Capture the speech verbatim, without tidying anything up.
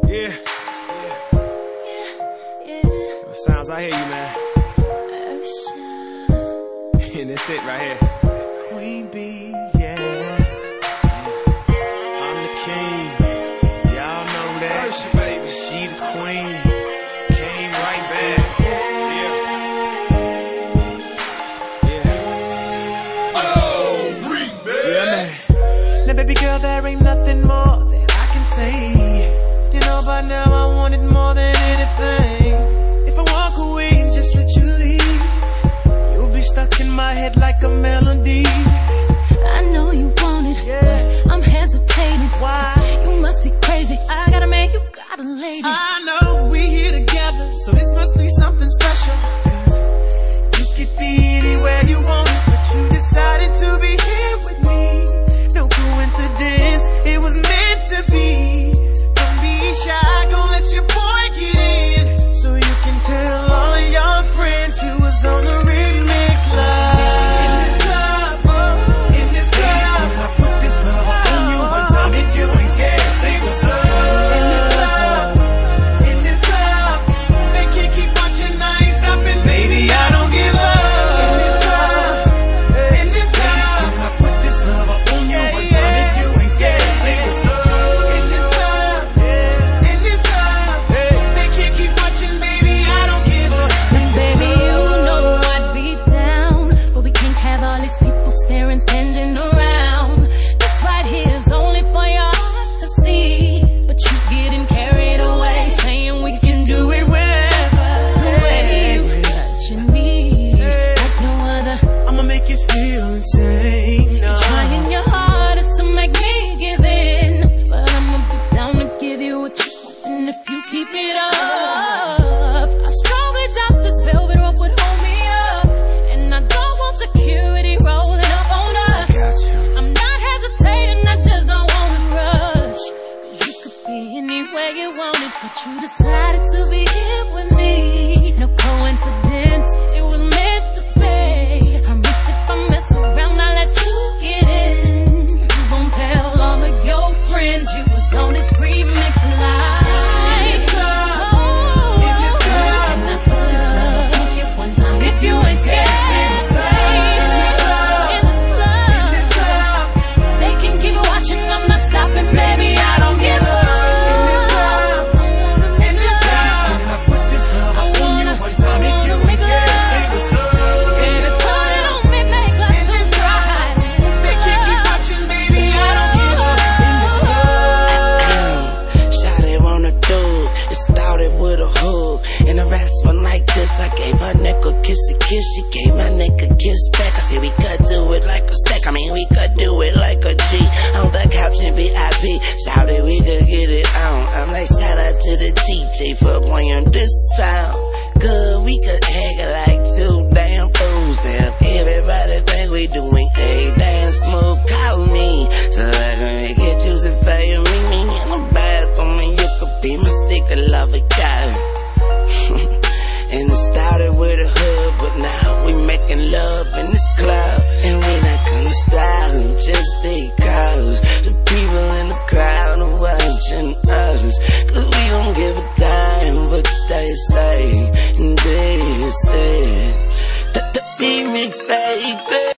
Yeah. Yeah. Yeah. What sounds, I hear you, man. And that's it right here. Queen B, yeah. I'm the king. Y'all know that. Ocean, baby. She the queen. Came right back. Yeah. Yeah. Oh, baby. Yeah, man. Now, baby girl, there ain't nothing more that I can say. You know, by now I want it more than anything. If I walk away and just let you leave, you'll be stuck in my head like a melody. I know you want it, yeah. But I'm hesitating. Why? You must be crazy. I got a man, you got a lady. I know we here together, so this must be something special. You could be anywhere you want, but you decided to be here with me. No coincidence, it was meant to be. Don't be shy, gon' let your boy get in, so you can tell all of your friends you was on the remix line. In this club, oh, in this club, I put this love on you one time if you ain't scared. Say what's up. In this club, in this club, they can't keep watching, I ain't stopping, baby, I don't give up. In this club, in this club, I put this love on you one time if you ain't scared. Say what's up. In this club, in this club, they can't keep watching, baby, I don't give up. And baby, you know I'd be down, but we can't have all these people staring, standing around. This right here is only for your eyes to see, but you getting carried away, saying we can do it wherever. The way you touching me like no other. I'ma make you feel insane. You're trying your hardest to make me give in, but I'ma be down to give you what you want, and if you keep it up, I strongly doubt this velvet rope would hold me up, and I don't want security rolling up on us. I'm not hesitating, I just don't wanna rush, 'cause you could be anywhere you wanted, but you decided to be here with me. No coincidence, it was meant to be. Promise if I mess around, I'll let you get in. You gon' tell all of your friends you was on this remix live. In this club, in this club, And I put this love on you one time if you ain't scared. In this club, in this club, they can keep watching, I'm not stopping, baby, I don't give up. in this club, in this club, I put this love on you one time if you ain't scared. Say what's up. Baby, put it on me, make love In to this club, ride. they can't keep watching, baby, I don't give up. In this club. Shawty wanna do it started with a hug. And the rest one like this, I gave her neck a kiss a kiss. She gave my neck a kiss back. I said we could do it like a stack. I mean we could do it like a G. On the couch in V I P. Shawty, we could get it on. I'm like shout out to the D J for playing this sound. Good, we could hang it like two damn fools. If everybody think we doing a damn smooth, call me so I can make it juicy for you. Meet me in the bathroom and you could be my secret lover girl. And it started with a hug, but now we making love in this club, and we not gonna stop just because the people in the crowd are watching us. 'Cause we don't give a damn what they say, and this is the, the remix, baby.